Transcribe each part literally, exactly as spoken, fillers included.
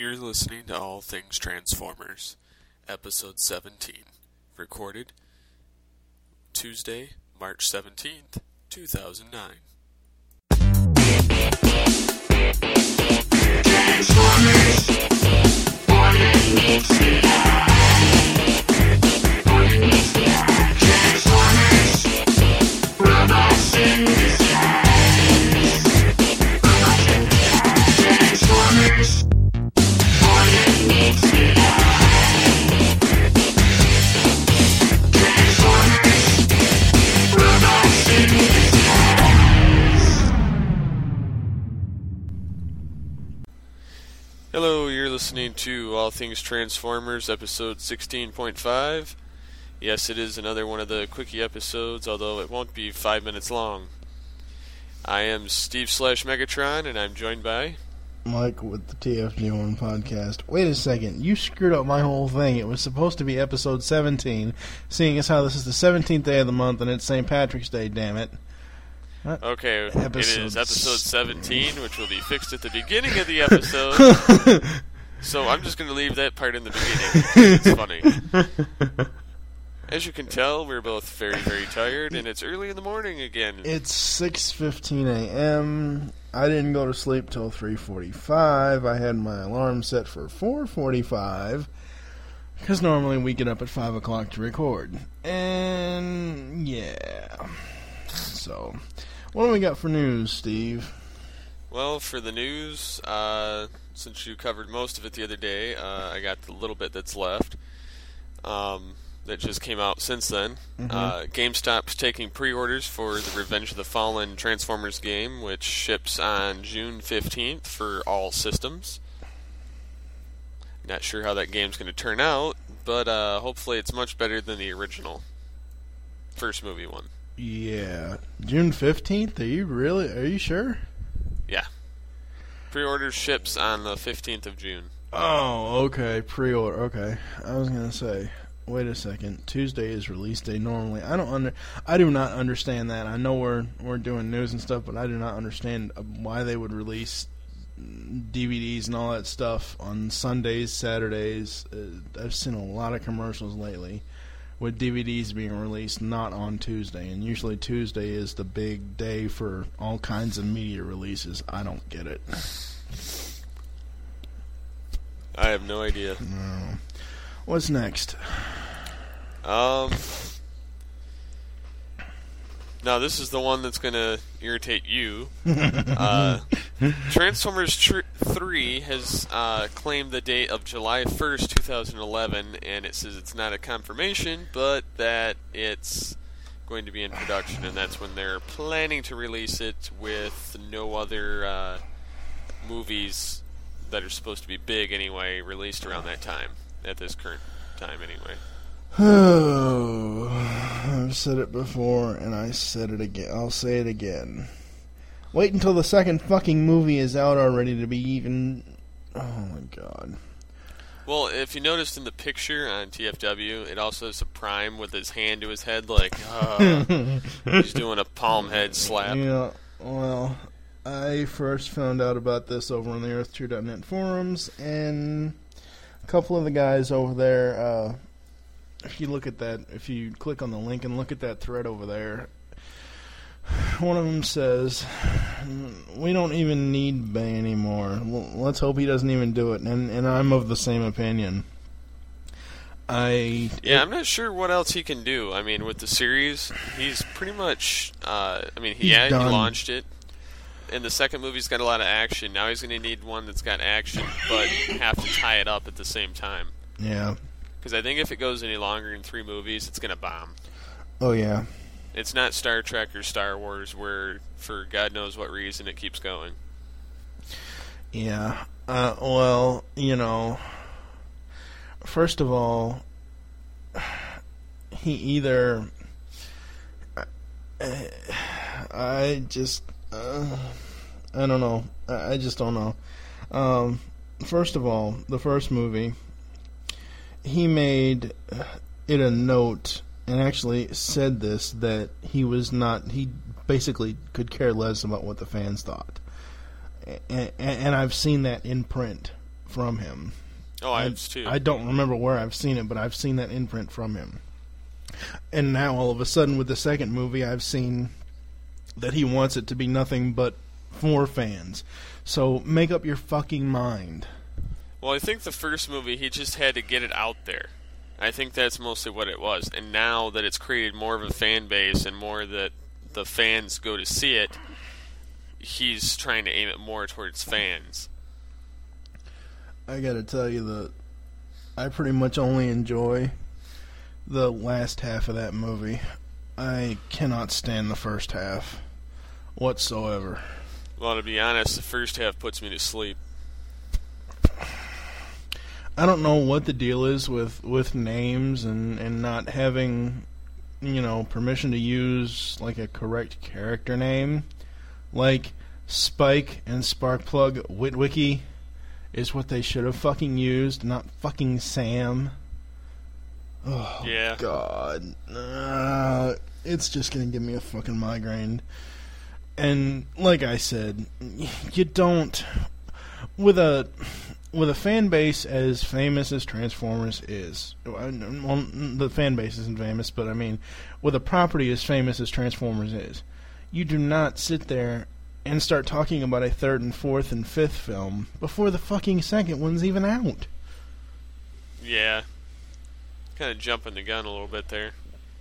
You're listening to All Things Transformers, Episode seventeen, recorded Tuesday, March seventeenth, two thousand nine. Transformers, what is Transformers, robots in disguise. Transformers. Hello, you're listening to All Things Transformers, episode sixteen point five. Yes, it is another one of the quickie episodes, although it won't be five minutes long. I am Steve slash Megatron, and I'm joined by... Mike with the T F G one podcast. Wait a second, you screwed up my whole thing. It was supposed to be episode seventeen, seeing as how this is the seventeenth day of the month and it's Saint Patrick's Day, damn it. Not okay, episode it is episode seventeen, which will be fixed at the beginning of the episode. So I'm just going to leave that part in the beginning. It's funny. As you can tell, we're both very, very tired, and it's early in the morning again. It's six fifteen a.m. I didn't go to sleep till three forty-five. I had my alarm set for four forty-five, because normally we get up at five o'clock to record. And, yeah. So, what do we got for news, Steve? Well, for the news, uh, since you covered most of it the other day, uh, I got the little bit that's left. Um... that just came out since then. Mm-hmm. Uh, GameStop's taking pre-orders for the Revenge of the Fallen Transformers game, which ships on June fifteenth for all systems. Not sure how that game's going to turn out, but uh, hopefully it's much better than the original first movie one. Yeah. June fifteenth? Are you really? Are you sure? Yeah. Pre-order ships on the fifteenth of June. Oh, okay. Pre-order. Okay. I was going to say... Wait a second. Tuesday is release day normally. I don't under. I do not understand that. I know we're we're doing news and stuff, but I do not understand why they would release D V Ds and all that stuff on Sundays, Saturdays. Uh, I've seen a lot of commercials lately with D V Ds being released not on Tuesday, and usually Tuesday is the big day for all kinds of media releases. I don't get it. I have no idea. No. What's next? Um. Now, this is the one that's going to irritate you. uh, Transformers tr- three has uh, claimed the date of July first, twenty eleven, and it says it's not a confirmation, but that it's going to be in production, and that's when they're planning to release it with no other uh, movies that are supposed to be big anyway released around that time. At this current time, anyway. Oh, I've said it before, and I said it again. I'll say it again. Wait until the second fucking movie is out already to be even... Oh, my God. Well, if you noticed in the picture on T F W, it also has a Prime with his hand to his head, like, uh, he's doing a palm head slap. Yeah, well, I first found out about this over on the Earth two dot net forums, and... a couple of the guys over there, uh, if you look at that, if you click on the link and look at that thread over there, one of them says, we don't even need Bay anymore. Let's hope he doesn't even do it. And, and I'm of the same opinion. I Yeah, I'm not sure what else he can do. I mean, with the series, he's pretty much, uh, I mean, yeah, he launched it. And the second movie's got a lot of action. Now he's going to need one that's got action, but have to tie it up at the same time. Yeah. Because I think if it goes any longer than three movies, it's going to bomb. Oh, yeah. It's not Star Trek or Star Wars where, for God knows what reason, it keeps going. Yeah. Uh, well, you know, first of all, he either... I, I just... Uh, I don't know. I just don't know. Um, first of all, the first movie, he made it a note and actually said this, that he was not, he basically could care less about what the fans thought. And, and I've seen that in print from him. Oh, I have too. I don't remember where I've seen it, but I've seen that imprint from him. And now, all of a sudden, with the second movie, I've seen that he wants it to be nothing but for fans. So, make up your fucking mind. Well, I think the first movie, he just had to get it out there. I think that's mostly what it was. And now that it's created more of a fan base and more that the fans go to see it, he's trying to aim it more towards fans. I gotta tell you that I pretty much only enjoy the last half of that movie. I cannot stand the first half whatsoever. Well, to be honest, the first half puts me to sleep. I don't know what the deal is with, with names and, and not having, you know, permission to use, like, a correct character name. Like, Spike and Sparkplug Witwicky is what they should have fucking used, not fucking Sam. Oh, yeah. God. Uh, it's just gonna give me a fucking migraine. And, like I said, you don't... With a... With a fan base as famous as Transformers is, well, the fan base isn't famous, but I mean, with a property as famous as Transformers is, you do not sit there and start talking about a third and fourth and fifth film before the fucking second one's even out. Yeah. Kind of jumping the gun a little bit there.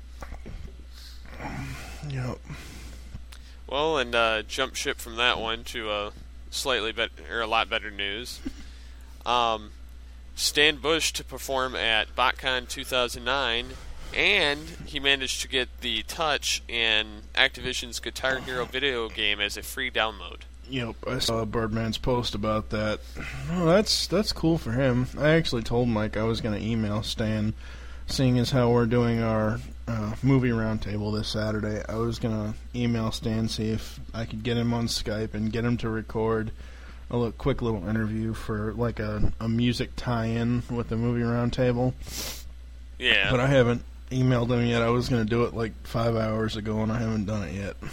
Yep. Well, and uh, jump ship from that one to a slightly better, or a lot better news. Um, Stan Bush to perform at BotCon two thousand nine, and he managed to get the Touch and Activision's Guitar Hero video game as a free download. Yep, I saw Birdman's post about that. Oh, that's that's cool for him. I actually told Mike I was going to email Stan, seeing as how we're doing our uh, movie roundtable this Saturday. I was going to email Stan, see if I could get him on Skype and get him to record a little, quick little interview for like a, a music tie-in with the movie roundtable. Yeah. But I haven't emailed him yet. I was going to do it like five hours ago, and I haven't done it yet.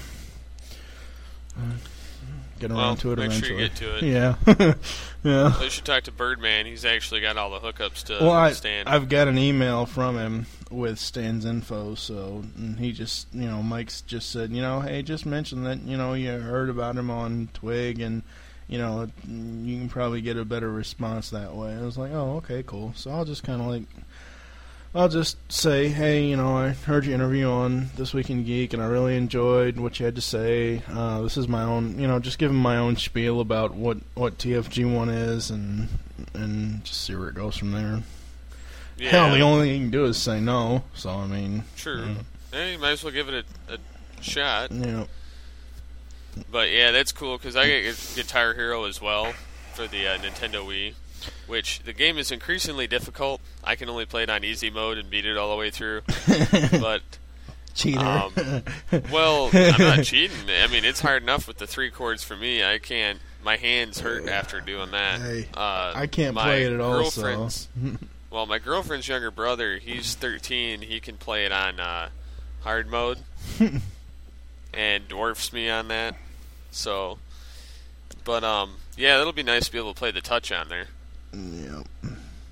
Get around well, to it make eventually. Sure you get to it. Yeah. Yeah. Well, you should talk to Birdman. He's actually got all the hookups to well, I, Stan. I've got an email from him with Stan's info, so and he just, you know, Mike's just said, you know, hey, just mention that, you know, you heard about him on Twig, and, you know, you can probably get a better response that way. I was like, oh, okay, cool. So I'll just kind of like, I'll just say, hey, you know, I heard your interview on This Week in Geek, and I really enjoyed what you had to say. Uh, this is my own, you know, just give him my own spiel about what, what T F G one is, and and just see where it goes from there. Yeah. Hell, the only thing you can do is say no, so, I mean... True. Yeah. Hey, you might as well give it a, a shot. Yeah. But, yeah, that's cool, because I get Guitar Hero as well for the uh, Nintendo Wii, which the game is increasingly difficult. I can only play it on easy mode and beat it all the way through. But... Cheater. Um, well, I'm not cheating. I mean, it's hard enough with the three chords for me. I can't... My hands hurt after doing that. Hey, uh, I can't play it at all, so... girlfriend's- Well, my girlfriend's younger brother, he's thirteen. He can play it on uh, hard mode and dwarfs me on that. So, but, um, yeah, it'll be nice to be able to play the Touch on there. Yep.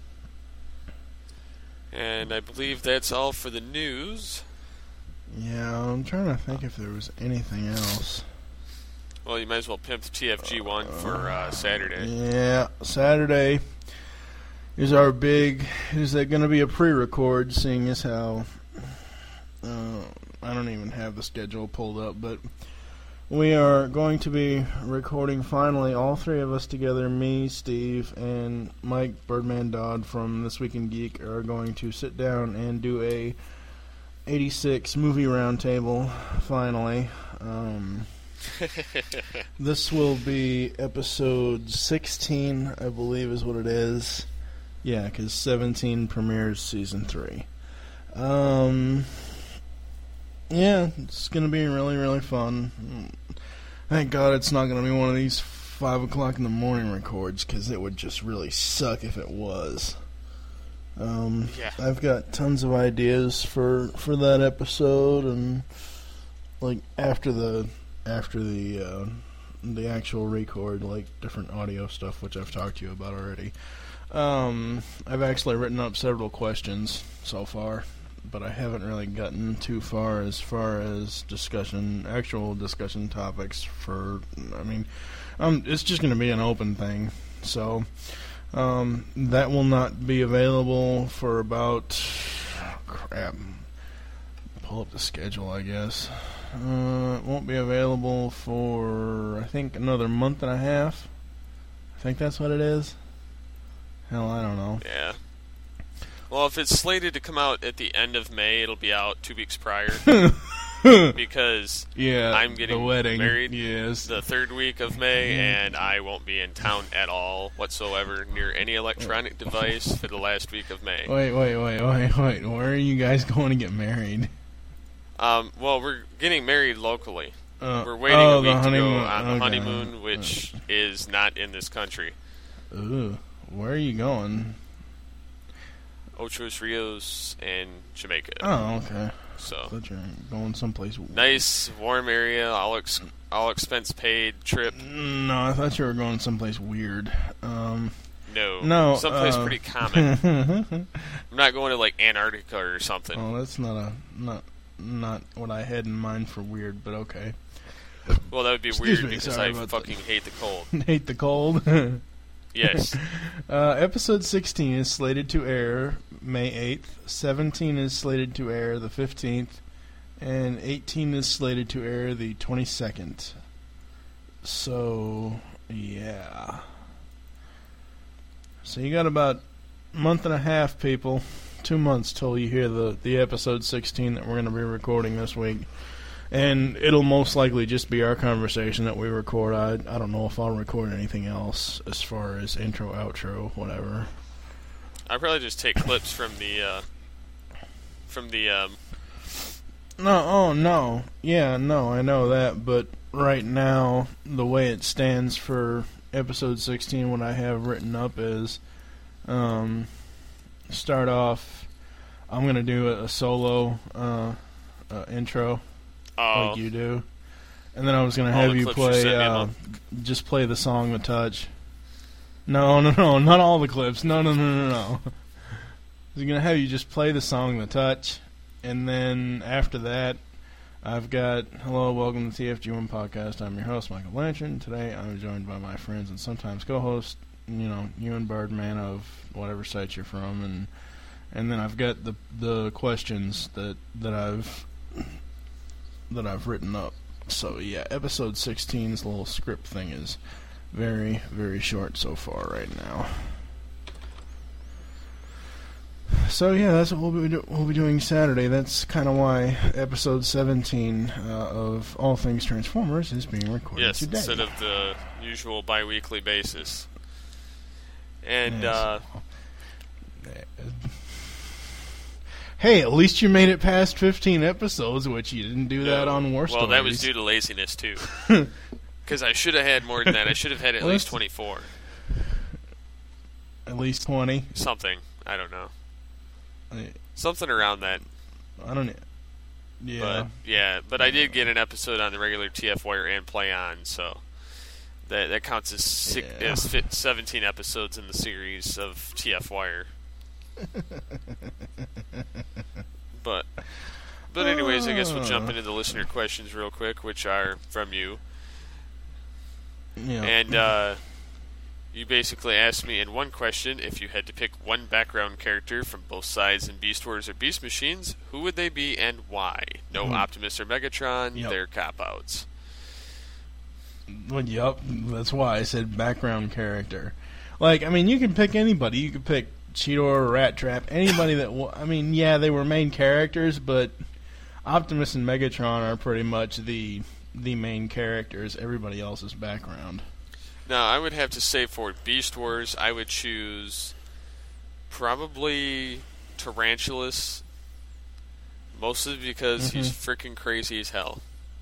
And I believe that's all for the news. Yeah, I'm trying to think if there was anything else. Well, you might as well pimp the T F G one for uh, Saturday. Yeah, Saturday is our big... Is that going to be a pre-record, seeing as how... Uh, I don't even have the schedule pulled up, but we are going to be recording finally, all three of us together, me, Steve, and Mike Birdman Dodd from This Week in Geek are going to sit down and do a eighty-six movie roundtable, finally. Um... This will be episode sixteen, I believe is what it is. Yeah, because seventeen premieres season three. Um, yeah, it's going to be really, really fun. Thank God it's not going to be one of these five o'clock in the morning records, because it would just really suck if it was. Um, yeah. I've got tons of ideas for, for that episode, and like after the... After the uh, the actual record, like different audio stuff, which I've talked to you about already. Um, I've actually written up several questions so far, but I haven't really gotten too far as far as discussion, actual discussion topics for, I mean, um, it's just going to be an open thing, so, um, that will not be available for about, oh, crap, pull up the schedule, I guess. Uh, it won't be available for, I think, another month and a half. I think that's what it is. Hell, I don't know. Yeah. Well, if it's slated to come out at the end of May, it'll be out two weeks prior. Because yeah, I'm getting the wedding. married yes. the third week of May, and I won't be in town at all whatsoever near any electronic device for the last week of May. Wait, wait, wait, wait, wait. Where are you guys going to get married? Um, well, we're getting married locally. Uh, we're waiting oh, a week the to go honeymoon. on the Okay. honeymoon, which Uh. is not in this country. Ooh, where are you going? Ocho Rios and Jamaica. Oh, okay. So I thought you were going someplace. nice, warm area, all ex- all expense paid trip. No, I thought you were going someplace weird. Um, No, no, someplace uh, pretty common. I'm not going to like Antarctica or something. Oh, that's not a not not what I had in mind for weird, but okay. Well, that would be Excuse weird me, because sorry I about fucking hate the cold. Hate the cold. Yes. Uh, episode sixteen is slated to air May eighth, seventeen is slated to air the fifteenth, and eighteen is slated to air the twenty-second. So, yeah. So you got about a month and a half, people. Two months till you hear the, the episode sixteen that we're going to be recording this week. And it'll most likely just be our conversation that we record. I I don't know if I'll record anything else as far as intro, outro, whatever. I'll probably just take clips from the uh, from the um, No, oh no, yeah, no, I know that. But right now, the way it stands for episode sixteen, what I have written up is, um, start off. I'm gonna do a, a solo uh, uh, intro. oh, Like you do. And then I was going to All have the you clips you play, sent me, uh, Mom. just play the song The Touch. No, no, no, not all the clips. No, no, no, no, no. I was going to have you just play the song The Touch. And then after that, I've got, hello, welcome to the T F G one podcast. I'm your host, Michael Blanchard. Today I'm joined by my friends and sometimes co-host, you know, Ewan Birdman of whatever site you're from. And and then I've got the the questions that, that I've... that I've written up. So yeah, episode sixteen's little script thing is very, very short so far right now. So yeah, that's what we'll be, do- we'll be doing Saturday. That's kind of why episode seventeen uh, of All Things Transformers is being recorded yes, today. instead of the usual bi-weekly basis. And Yes. uh, Hey, at least you made it past fifteen episodes, which you didn't do that no, on War well, Stories. that was due to laziness too. Because I should have had more than that. I should have had at Well, least that's- twenty-four. At least twenty. Something. I don't know. I, Something around that. I don't. Yeah. But yeah, but I did get an episode on the regular T F Wire and Play On, so that that counts as, six, Yeah. as fit seventeen episodes in the series of T F Wire. But but anyways, I guess we'll jump into the listener questions real quick, which are from you. yeah. And uh, you basically asked me in one question, if you had to pick one background character from both sides in Beast Wars or Beast Machines, who would they be and why? No Mhm. Optimus or Megatron, Yep. they're cop-outs. Well, yep, that's why I said background character. Like, I mean, you can pick anybody. You could pick Cheetor or Rat Trap. Anybody that, wa- I mean, yeah, they were main characters, but Optimus and Megatron are pretty much the the main characters. Everybody else is background. Now, I would have to say for Beast Wars, I would choose probably Tarantulas, mostly because he's freaking crazy as hell.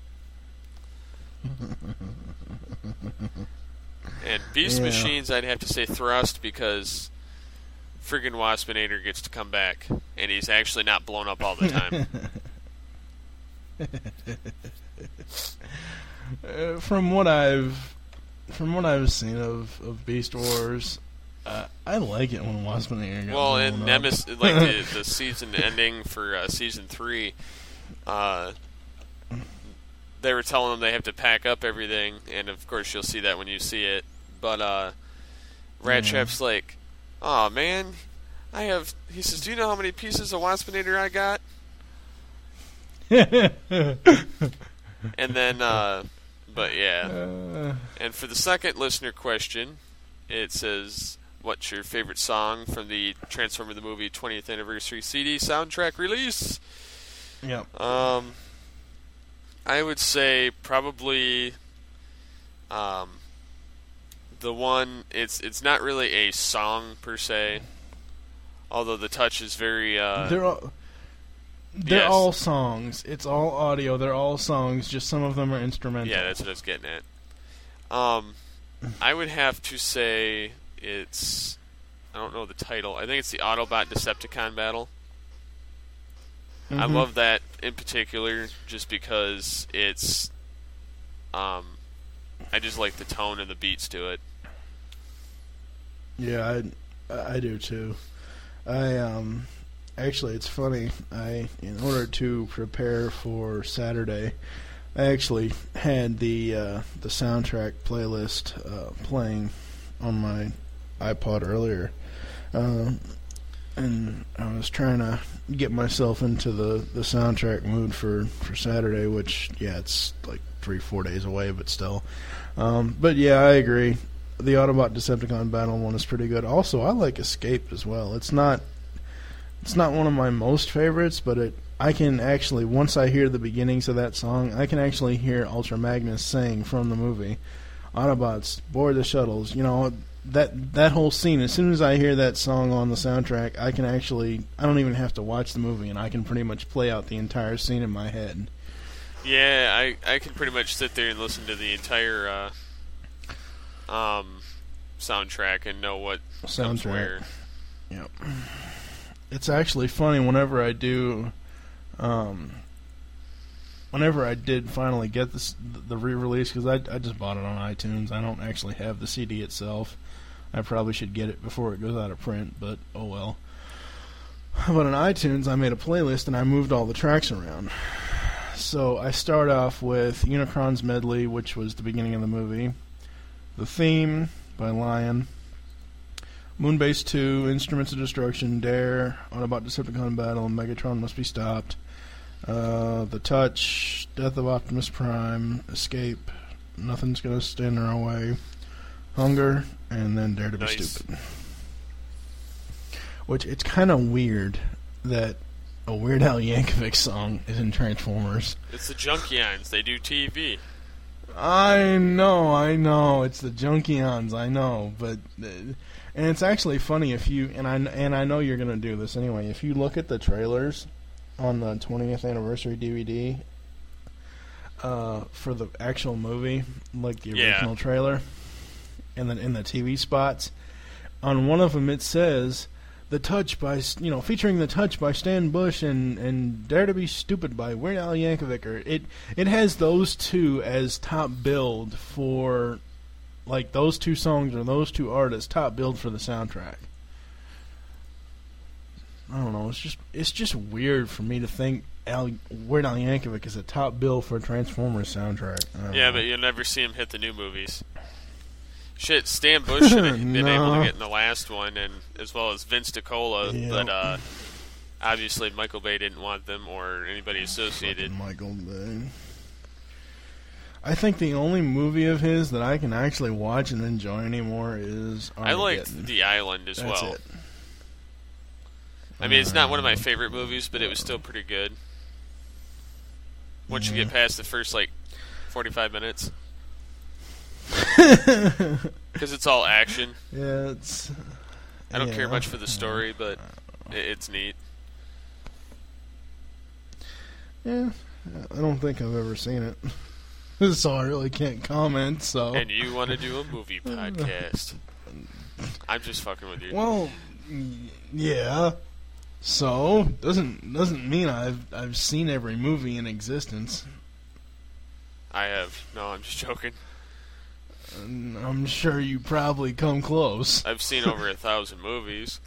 And Beast Yeah. Machines, I'd have to say Thrust because friggin' Waspinator gets to come back, and he's actually not blown up all the time. Uh, from what I've from what I've seen of, of Beast Wars, Uh, I like it when Waspinator. Well, and Nemesis, like the, the season ending for uh, season three, uh, they were telling them they have to pack up everything, and of course you'll see that when you see it. But uh, Rattrap's yeah. like, "Oh man, I have." He says, "Do you know how many pieces of Waspinator I got?" And then, uh, but yeah. Uh, and for the second listener question, it says, "What's your favorite song from the Transformers the Movie twentieth Anniversary C D soundtrack release?" Yep. Um, I would say probably, um, the one. It's it's not really a song per se, although the touch is very. Uh, They're all. They're yes. all songs. It's all audio. They're all songs. Just some of them are instrumental. Yeah, that's what I was getting at. Um, I would have to say it's. I don't know the title. I think it's the Autobot Decepticon battle. Mm-hmm. I love that in particular, just because it's. Um, I just like the tone and the beats to it. Yeah, I, I do too. I um. Actually, it's funny. I, in order to prepare for Saturday, I actually had the uh, the soundtrack playlist uh, playing on my iPod earlier, uh, and I was trying to get myself into the, the soundtrack mood for, for Saturday. Which, yeah, it's like three, four days away, but still. Um, but yeah, I agree. The Autobot Decepticon battle one is pretty good. Also, I like Escape as well. It's not. It's not one of my most favorites, but it I can actually, once I hear the beginnings of that song, I can actually hear Ultra Magnus sing from the movie. Autobots, board the shuttles, you know, that that whole scene, as soon as I hear that song on the soundtrack, I can actually, I don't even have to watch the movie, and I can pretty much play out the entire scene in my head. Yeah, I, I can pretty much sit there and listen to the entire uh, um, soundtrack and know what soundtrack. comes where. Yep. It's actually funny whenever I do, um, whenever I did finally get this, the re-release, because I, I just bought it on iTunes. I don't actually have the C D itself. I probably should get it before it goes out of print, but oh well. But on iTunes, I made a playlist and I moved all the tracks around. So I start off with Unicron's Medley, which was the beginning of the movie. The Theme by Lion. Moonbase two, Instruments of Destruction, Dare, Autobot Decepticon Battle, Megatron Must Be Stopped, uh, The Touch, Death of Optimus Prime, Escape, Nothing's Gonna Stand in Our Way, Hunger, and then Dare to Be Nice. Stupid. Which, it's kind of weird that a Weird Al Yankovic song is in Transformers. It's the Junkions. They do T V. I know, I know. It's the Junkions, I know, but... Uh, And it's actually funny if you, and I and I know you're going to do this anyway, if you look at the trailers on the twentieth anniversary D V D uh, for the actual movie, like the original Yeah. trailer, and then in the T V spots, on one of them it says, "The Touch" by, you know, featuring "The Touch" by Stan Bush and, and "Dare to Be Stupid" by Weird Al Yankovic. Or it it has those two as top billed for. Like, those two songs or those two artists top billed for the soundtrack. I don't know. It's just it's just weird for me to think Al, Weird Al Yankovic is a top bill for a Transformers soundtrack. Yeah, know. But you'll never see him hit the new movies. Shit, Stan Bush should have been no. able to get in the last one, and as well as Vince DiCola, Yeah. but uh, obviously Michael Bay didn't want them or anybody associated. Fucking Michael Bay. I think the only movie of his that I can actually watch and enjoy anymore is Armageddon. I liked The Island as That's well. it. I mean, it's not one of my favorite movies, but it was still pretty good. Once Yeah. you get past the first, like, forty-five minutes. Because it's all action. Yeah, it's... I don't yeah. care much for the story, but it, it's neat. Yeah, I don't think I've ever seen it. So I really can't comment, so... And you want to do a movie podcast. I'm just fucking with you. Well, yeah. So, doesn't doesn't mean I've I've seen every movie in existence. I have. No, I'm just joking. I'm sure you probably come close. I've seen over a thousand movies.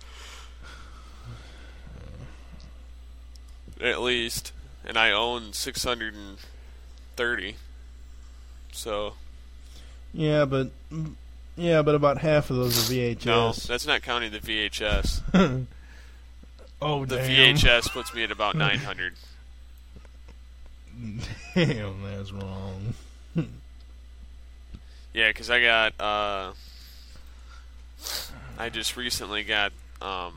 At least. And I own six hundred thirty. So. Yeah, but yeah, but about half of those are V H S. No, that's not counting the V H S. Oh, the damn. V H S puts me at about nine hundred. Damn, that's wrong. Yeah, because I got, uh, I just recently got um,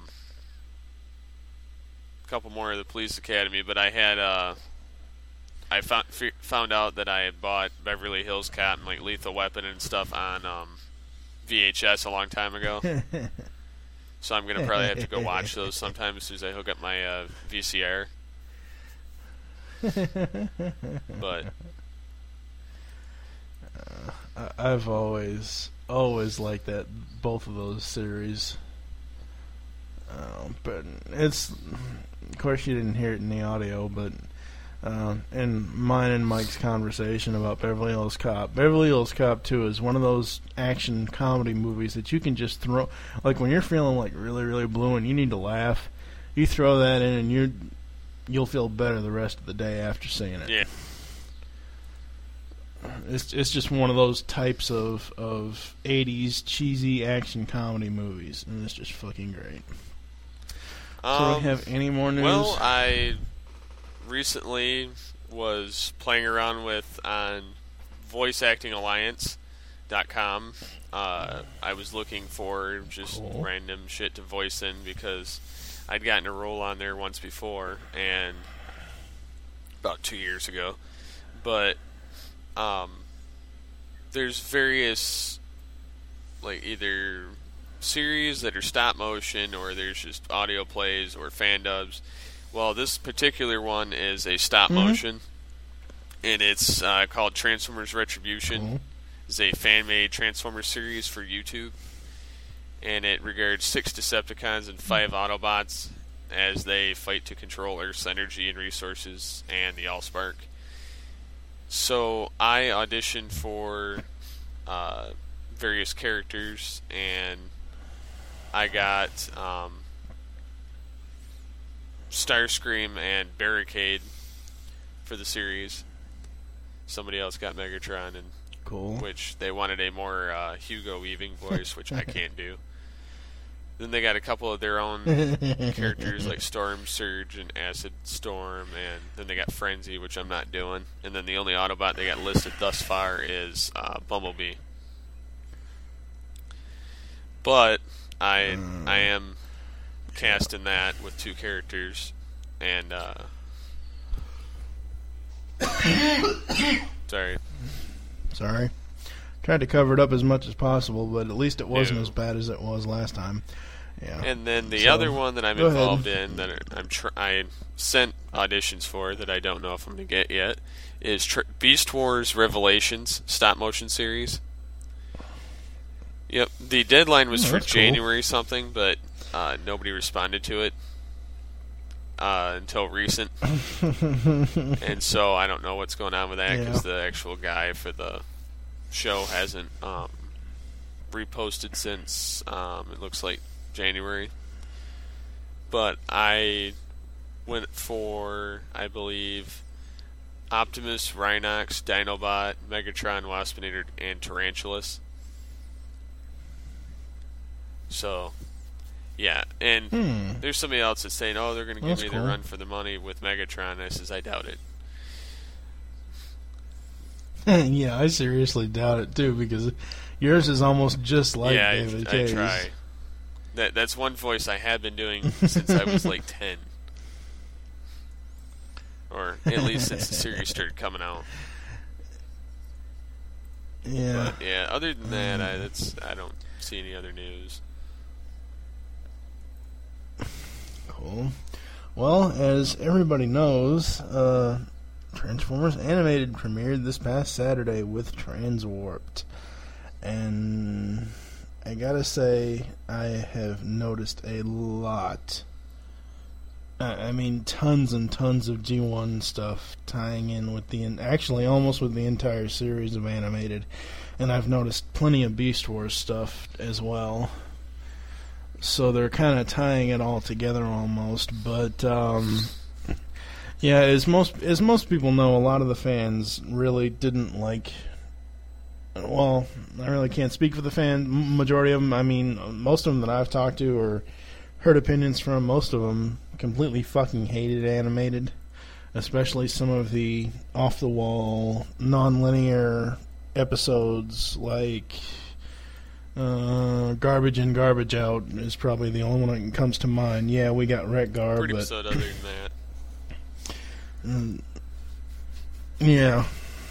a couple more of the Police Academy, but I had, uh, I found f- found out that I had bought Beverly Hills Cop and like Lethal Weapon and stuff on um, V H S a long time ago. So I'm gonna probably have to go watch those sometime as soon as I hook up my uh, V C R. But uh, I've always, always liked that both of those series. Um, but it's, of course, you didn't hear it in the audio, but uh, in mine and Mike's conversation about Beverly Hills Cop, Beverly Hills Cop two is one of those action comedy movies that you can just throw, like when you're feeling like really, really blue and you need to laugh, you throw that in and you you'll feel better the rest of the day after seeing it. Yeah. It's it's just one of those types of of eighties cheesy action comedy movies, and it's just fucking great. Um, so do we have any more news? Well, I recently was playing around with on voice acting alliance dot com. Uh, I was looking for just Cool. random shit to voice in because I'd gotten a role on there once before, and about two years ago. But um, there's various, like, either series that are stop motion, or there's just audio plays or fan dubs. Well, this particular one is a stop Mm-hmm. motion, and it's uh, called Transformers Retribution. Cool. It's a fan-made Transformers series for YouTube, and it regards six Decepticons and five Autobots as they fight to control Earth's energy and resources and the Allspark. So I auditioned for uh, various characters, and I got um, Starscream and Barricade for the series. Somebody else got Megatron, and Cool. which they wanted a more uh, Hugo Weaving voice, which I can't do. Then they got a couple of their own characters like Storm Surge and Acid Storm, and then they got Frenzy, which I'm not doing. And then the only Autobot they got listed thus far is uh, Bumblebee. But I Mm. I am cast in that with two characters, and uh, sorry. Sorry. Tried to cover it up as much as possible, but at least it wasn't Ew. as bad as it was last time. Yeah. And then the So, other one that I'm go ahead. involved in that I'm tr- I sent auditions for that I don't know if I'm going to get yet is tr- Beast Wars Revelations stop motion series. Yep, the deadline was Oh, for that's cool. January something, but uh, nobody responded to it uh, until recent, and so I don't know what's going on with that because Yeah. the actual guy for the show hasn't um, reposted since um, it looks like January. But I went for, I believe, Optimus, Rhinox, Dinobot, Megatron, Waspinator, and Tarantulas. So, yeah, and Hmm. there's somebody else that's saying, "Oh, they're going to give That's me cool. the run for the money with Megatron." I says, "I doubt it." Yeah, I seriously doubt it too, because yours is almost just like yeah, David I, I Cage. try. That that's one voice I have been doing since I was like ten, or at least since the series started coming out. Yeah. But yeah, other than that, I that's I don't see any other news. Cool. Well, as everybody knows, uh, Transformers Animated premiered this past Saturday with Transwarped. And I gotta say, I have noticed a lot I mean, tons and tons of G one stuff tying in with the, actually almost with the entire series of animated. And I've noticed plenty of Beast Wars stuff as well. So they're kind of tying it all together almost. But, um, yeah, as most, as most people know, a lot of the fans really didn't like... Well, I really can't speak for the fan. Majority of them, I mean, most of them that I've talked to or heard opinions from, most of them completely fucking hated animated, especially some of the off-the-wall, non-linear episodes like uh, Garbage In, Garbage Out is probably the only one that comes to mind. Yeah, we got Wreck-Gar, Pretty but... episode other than that. Mm, yeah.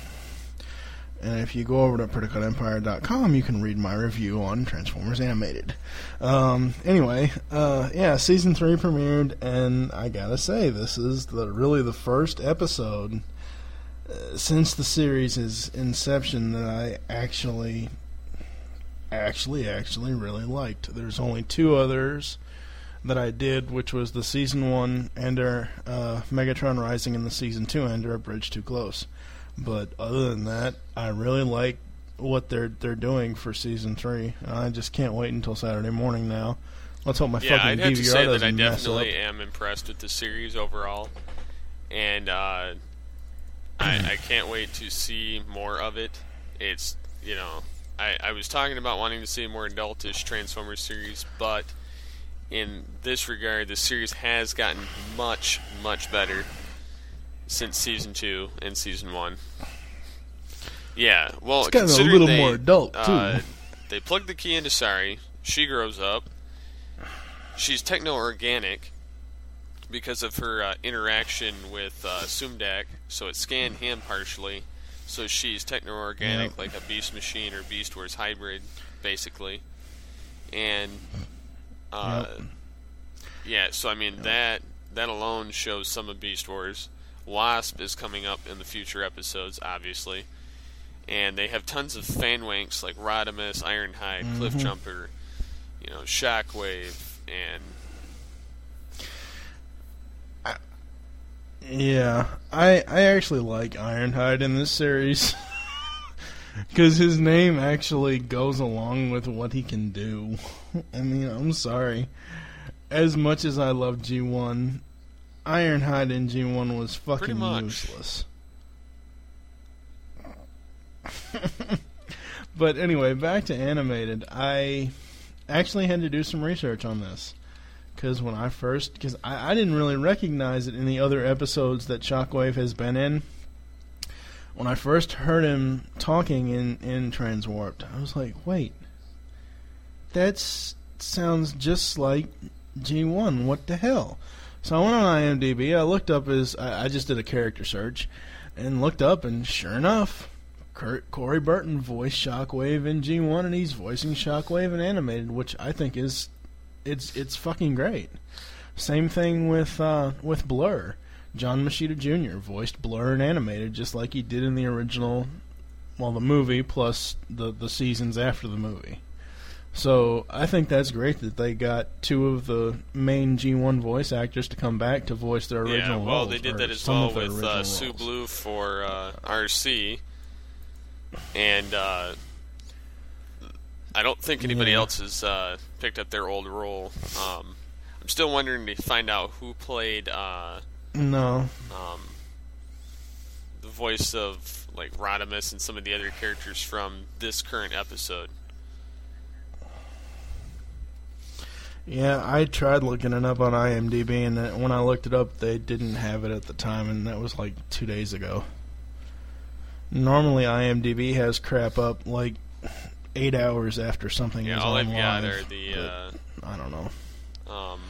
And if you go over to pretty cut empire dot com, you can read my review on Transformers Animated. Um, anyway, uh, yeah, season three premiered, and I gotta say, this is the really the first episode uh, since the series' inception that I actually, actually, actually really liked. There's only two others that I did, which was the season one ender, uh, Megatron Rising, and the season two ender, A Bridge Too Close. But other than that, I really like what they're they're doing for season three. I just can't wait until Saturday morning now. Let's hope my yeah, fucking I'd have D V R to say doesn't that I mess up. definitely am impressed with the series overall, and uh, I, I can't wait to see more of it. It's you know, I, I was talking about wanting to see a more adultish Transformers series, but in this regard, the series has gotten much much better since season two and season one. Yeah, well, it's gotten a considering little they, more adult too. Uh, they plug the key into Sari. She grows up. She's techno-organic because of her uh, interaction with uh, Sumdak, so it scanned him partially. So she's techno-organic, yep. like a Beast Machine or Beast Wars hybrid, basically. And uh, yep. yeah, so I mean yep. that that alone shows some of Beast Wars. Wasp is coming up in the future episodes, obviously. And they have tons of fan wanks like Rodimus, Ironhide, mm-hmm. Cliffjumper, you know, Shockwave, and... I, yeah, I I actually like Ironhide in this series. Because his name actually goes along with what he can do. I mean, I'm sorry. As much as I love G one... Ironhide in G one was fucking useless. But anyway, back to animated. I actually had to do some research on this. Because when I first... Because I, I didn't really recognize it in the other episodes that Shockwave has been in. When I first heard him talking in, in Transwarped, I was like, wait. That sounds just like G one. What the hell? So I went on IMDb, I looked up his, I, I just did a character search, and looked up, and sure enough, Kurt, Corey Burton voiced Shockwave in G one, and he's voicing Shockwave in animated, which I think is, it's it's fucking great. Same thing with uh, with Blur. John Machida Junior voiced Blur in animated, just like he did in the original, well, the movie, plus the, the seasons after the movie. So I think that's great that they got two of the main G one voice actors to come back to voice their original roles. Yeah, well, roles, they did that as well with uh, Sue Blue for uh, R C, and uh, I don't think anybody yeah. else has uh, picked up their old role. Um, I'm still wondering to find out who played uh, no um, the voice of like Rodimus and some of the other characters from this current episode. Yeah, I tried looking it up on IMDb, and when I looked it up, they didn't have it at the time, and that was like two days ago. Normally, IMDb has crap up like eight hours after something yeah, is all on I've live. got are the, uh, I don't know. Um,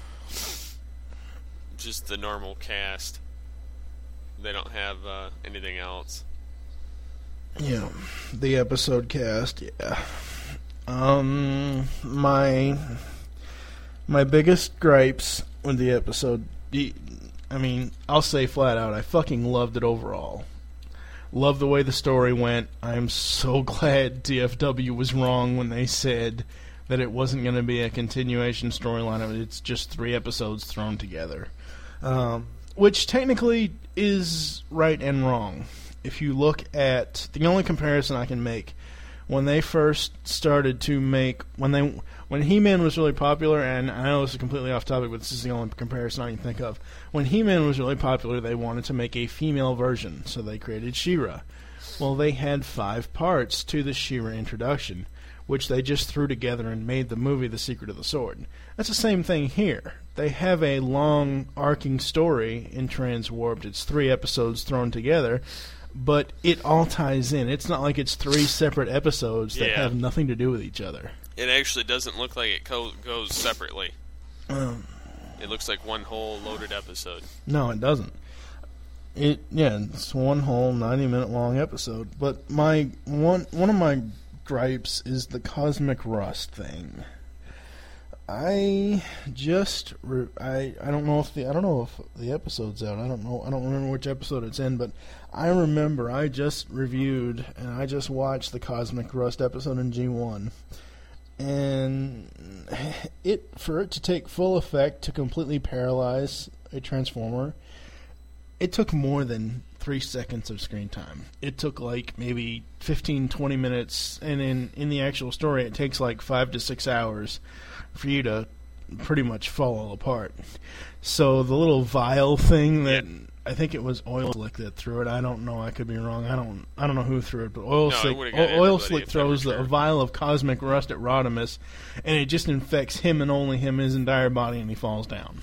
just the normal cast. They don't have uh, anything else. Yeah, the episode cast, yeah. Um, my... My biggest gripes with the episode, I mean, I'll say flat out, I fucking loved it overall. Love the way the story went. I'm so glad D F W was wrong when they said that it wasn't going to be a continuation storyline of it. It's just three episodes thrown together. Um, which technically is right and wrong. If you look at the only comparison I can make, when they first started to make when they when He-Man was really popular, and I know this is completely off topic, but this is the only comparison I can think of. When He-Man was really popular, they wanted to make a female version, so they created She-Ra. Well, they had five parts to the She-Ra introduction, which they just threw together and made the movie The Secret of the Sword. That's the same thing here. They have a long, arcing story in Transwarped. It's three episodes thrown together, but it all ties in. It's not like it's three separate episodes that yeah. have nothing to do with each other. It actually doesn't look like it co- goes separately. Um, it looks like one whole loaded episode. No, it doesn't. It yeah, it's one whole ninety-minute long episode. But my one one of my gripes is the Cosmic Rust thing. I just re- I I don't know if the I don't know if the episode's out. I don't know. I don't remember which episode it's in, but I remember I just reviewed and I just watched the Cosmic Rust episode in G one. And it for it to take full effect to completely paralyze a Transformer, it took more than three seconds of screen time. It took like maybe fifteen, twenty minutes, and in, in the actual story it takes like five to six hours for you to pretty much fall all apart. So the little vial thing that, yeah. I think it was Oil Slick that threw it. I don't know. I could be wrong. I don't I don't know who threw it, but Oil no, Slick it Oil Slick throws the, a vial of Cosmic Rust at Rodimus, and it just infects him and only him, his entire body, and he falls down.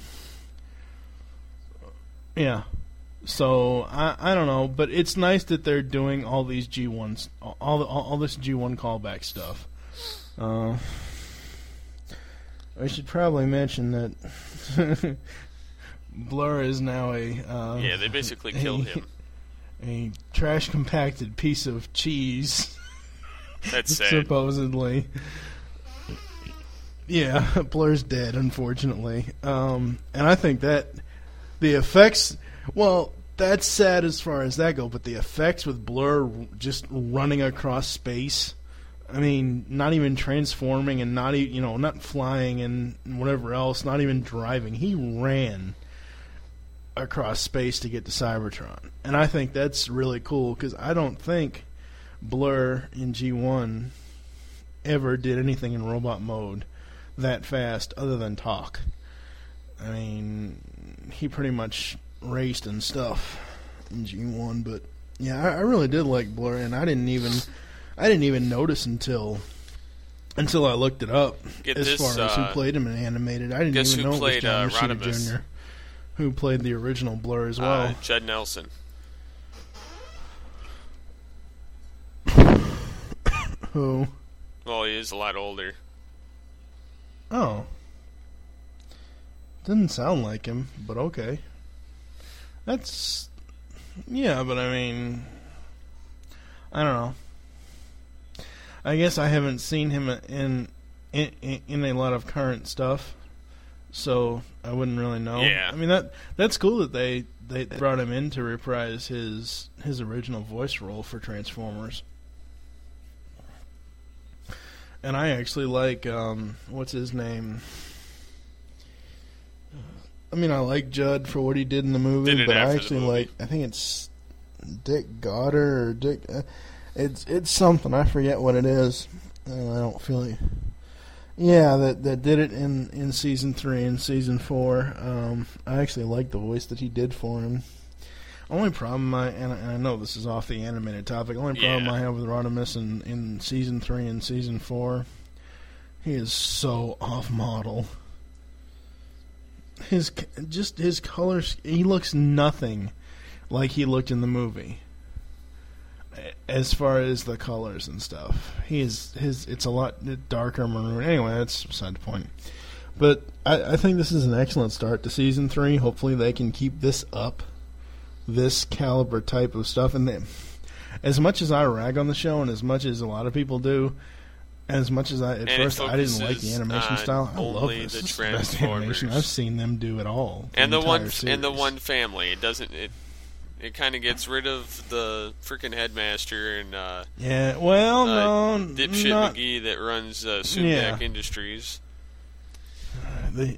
Yeah. So I I don't know, but it's nice that they're doing all these G ones, all the, all, all this G one callback stuff. Uh, I should probably mention that Blur is now a uh, yeah. They basically killed a, him. A trash compacted piece of cheese. That's sad. Supposedly. Yeah, Blur's dead, unfortunately. Um, and I think that the effects. Well, that's sad as far as that goes, but the effects with Blur just running across space, I mean, not even transforming and not even, you know, not flying and whatever else, not even driving. He ran across space to get to Cybertron. And I think that's really cool because I don't think Blur in G one ever did anything in robot mode that fast other than talk. I mean, he pretty much raced and stuff in G one, but yeah, I, I really did like Blur, and I didn't even I didn't even notice until until I looked it up. Get as this, far as who uh, played him in animated. I didn't guess even who know played, it was John uh, Rosita Rodimus? Junior who played the original Blur as well. Uh, Judd Nelson. Who? Well, he is a lot older. Oh. Didn't sound like him, but okay. That's... Yeah, but I mean... I don't know. I guess I haven't seen him in in, in a lot of current stuff, so I wouldn't really know. Yeah. I mean, that that's cool that they, they brought him in to reprise his his original voice role for Transformers. And I actually like, um, what's his name? I mean, I like Judd for what he did in the movie, Did it but I after the actually movie. like, I think it's Dick Goddard or Dick, uh, it's it's something, I forget what it is. Uh, I don't feel like, yeah, that, that did it in, in season three and season four. Um, I actually like the voice that he did for him. Only problem I and, I and I know this is off the animated topic. Only problem Yeah. I have with Rodimus in, in season three and season four, he is so off model. His just his colors, he looks nothing like he looked in the movie. As far as the colors and stuff, he is his. It's a lot darker maroon. Anyway, that's beside the point. But I, I think this is an excellent start to season three. Hopefully, they can keep this up. This caliber type of stuff, and then, as much as I rag on the show, and as much as a lot of people do, and as much as I at And it first I didn't like the focuses animation on style, I love only this. the This is the best Transformers. animation I've seen them do at all. And the entire one series. and the one family. It doesn't. It it kind of gets rid of the freaking headmaster and uh, yeah. Well, uh, no, dipshit not, McGee that runs uh, Sumac Yeah. Industries. Uh, the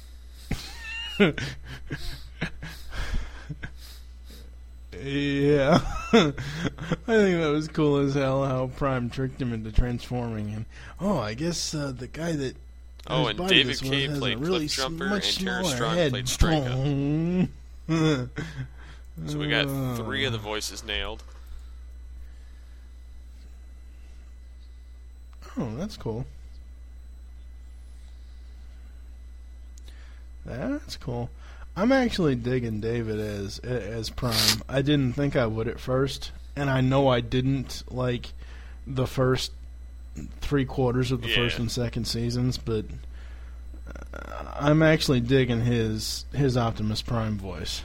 yeah, I think that was cool as hell how Prime tricked him into transforming. And oh, I guess uh, the guy that Oh, his and body David this was Cage has a played really Cliff Jumper much and Tara smaller Strong head. played Strika. Boom. So we got three of the voices nailed. Oh, that's cool. That's cool. I'm actually digging David as as Prime. I didn't think I would at first, and I know I didn't like the first three quarters of the Yeah. first and second seasons, but uh, I'm actually digging his his Optimus Prime voice.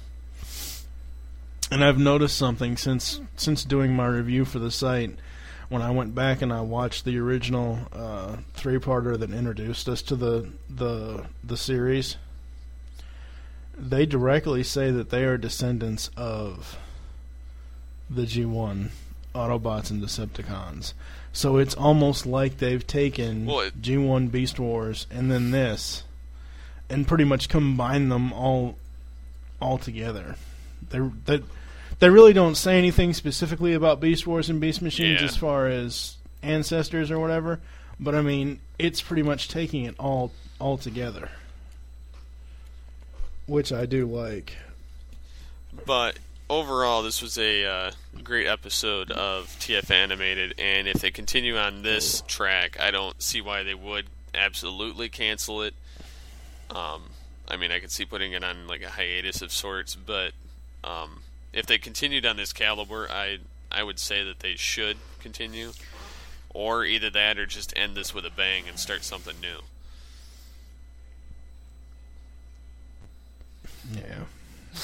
And I've noticed something since since doing my review for the site. When I went back and I watched the original uh, three-parter that introduced us to the the the series, they directly say that they are descendants of the G one Autobots and Decepticons. So it's almost like they've taken Well, it- G one Beast Wars and then this, and pretty much combined them all all together. They they they really don't say anything specifically about Beast Wars and Beast Machines Yeah. as far as ancestors or whatever, but I mean it's pretty much taking it all all together, which I do like. But overall, this was a uh, great episode of T F Animated, and if they continue on this track, I don't see why they would absolutely cancel it. Um, I mean, I could see putting it on like a hiatus of sorts, but um, if they continued on this caliber, I I would say that they should continue, or either that or just end this with a bang and start something new. Yeah.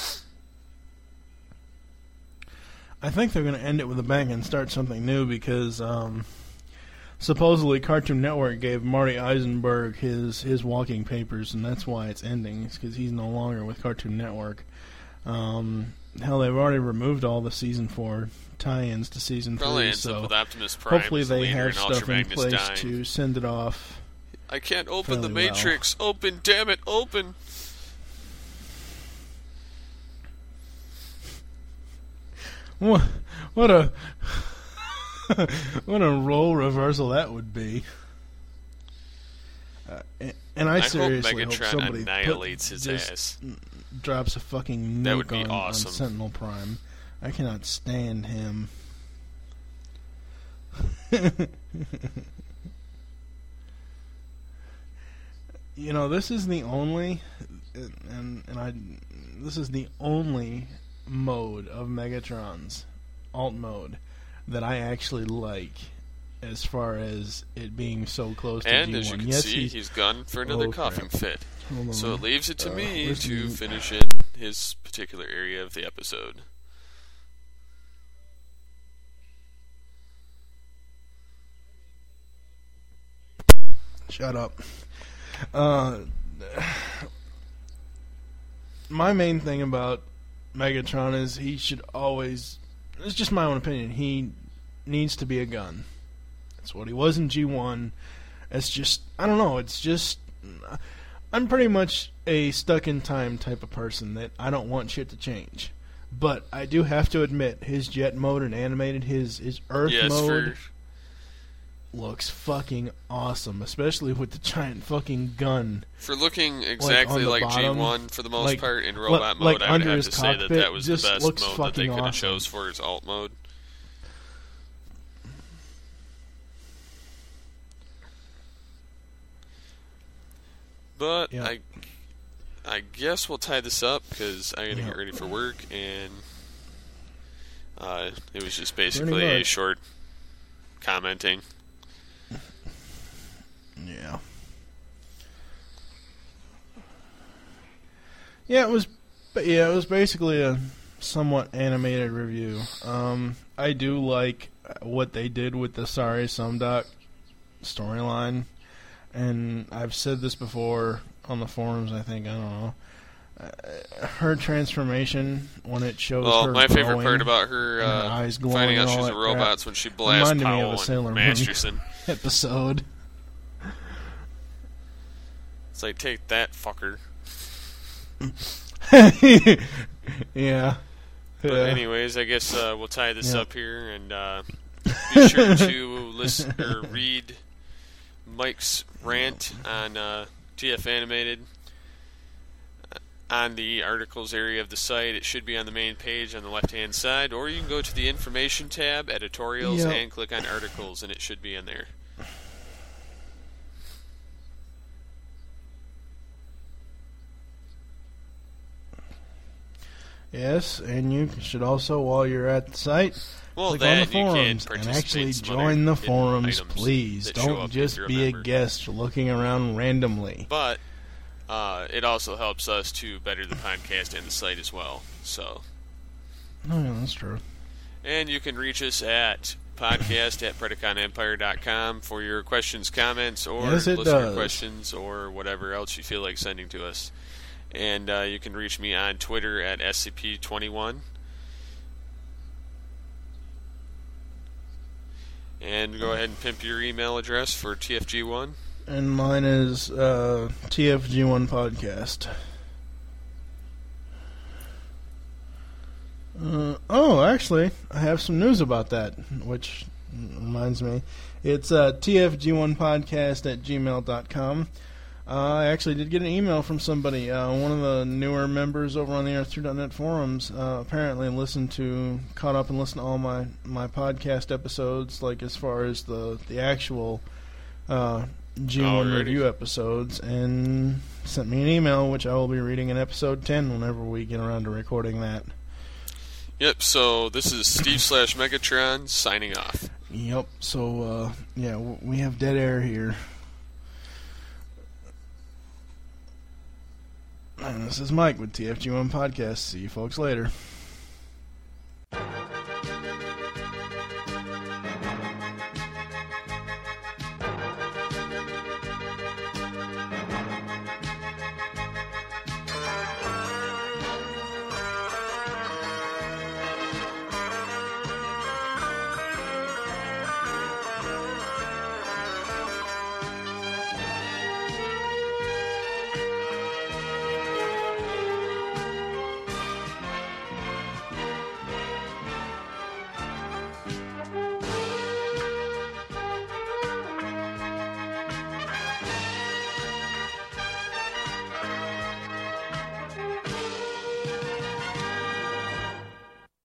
I think they're going to end it with a bang and start something new because um, supposedly Cartoon Network gave Marty Eisenberg his, his walking papers, and that's why it's ending. It's because he's no longer with Cartoon Network. Um, hell, they've already removed all the season four tie-ins to season Probably three, ends up so with Optimus Prime hopefully as the they leader have and stuff Ultra in Magnus place dying. to send it off. I can't open the fairly well. Matrix. Open, damn it, open. What, what a what a role reversal that would be. Uh, and, and I, I hope seriously hope, Megatron somebody annihilates put, his just ass. drops a fucking That would nuke be on, awesome. on Sentinel Prime. I cannot stand him. You know, this is the only, and and I, this is the only mode of Megatron's alt mode that I actually like, as far as it being so close to And G one. as you can Yes, see, he's, he's gone for another Oh, coughing crap. fit. hold on. So it leaves it to Uh, me where's to the- finish in his particular area of the episode. Shut up. Uh, my main thing about Megatron is he should always. It's just my own opinion. He needs to be a gun. That's what he was in G one. It's just I don't know. It's just I'm pretty much a stuck in time type of person that I don't want shit to change. But I do have to admit his jet mode and animated his his Earth yes, mode for looks fucking awesome, especially with the giant fucking gun. for looking exactly the like, bottom, G one for the most like- part in like- robot like mode, I would under have his to say that cockpit, that was the just best looks mode that they fucking could have awesome. chose for his alt mode. But Yeah. I, I guess we'll tie this up because I got to Yeah. get ready for work, and uh, it was just basically a much. short commenting. Yeah. Yeah, it was. But yeah, it was basically a somewhat animated review. Um, I do like what they did with the Sorry Sumdoc storyline, and I've said this before on the forums. I think I don't know. uh, her transformation when it shows well, her my favorite glowing part about her, and her uh, eyes glowing finding out and all she's a that robot crap is when she blasts reminded me of Powell a Sailor and Moon Masterson. episode. It's like, take that, fucker. Yeah. But Yeah. anyways, I guess uh, we'll tie this Yep. up here, and uh, be sure to listen or read Mike's rant on uh, T F Animated on the articles area of the site. It should be on the main page on the left-hand side, or you can go to the information tab, editorials, Yep. and click on articles, and it should be in there. Yes, and you should also, while you're at the site, Well, click that on the you can forums and participate actually in some other join the hidden forums, items please. that show Don't up if just you're a be a member. guest looking around randomly. But uh, it also helps us to better the podcast and the site as well. So, Oh, yeah, that's true. and you can reach us at podcast at predacon empire dot com for your questions, comments, or Yes, it listener does. questions, or whatever else you feel like sending to us. And uh, you can reach me on Twitter at S C P twenty-one. And go ahead and pimp your email address for T F G one. And mine is uh, T F G one Podcast. Uh, oh, actually, I have some news about that, which reminds me. It's uh, T F G one podcast at gmail dot com. Uh, I actually did get an email from somebody. Uh, one of the newer members over on the Earth two dot net forums uh, apparently listened to, caught up and listened to all my, my podcast episodes, like as far as the, the actual uh, G one Alrighty. review episodes, and sent me an email, which I will be reading in episode ten whenever we get around to recording that. Yep, so this is Steve slash Megatron signing off. Yep, so, uh, yeah, w- we have dead air here. And this is Mike with T F G one Podcast. See you folks later.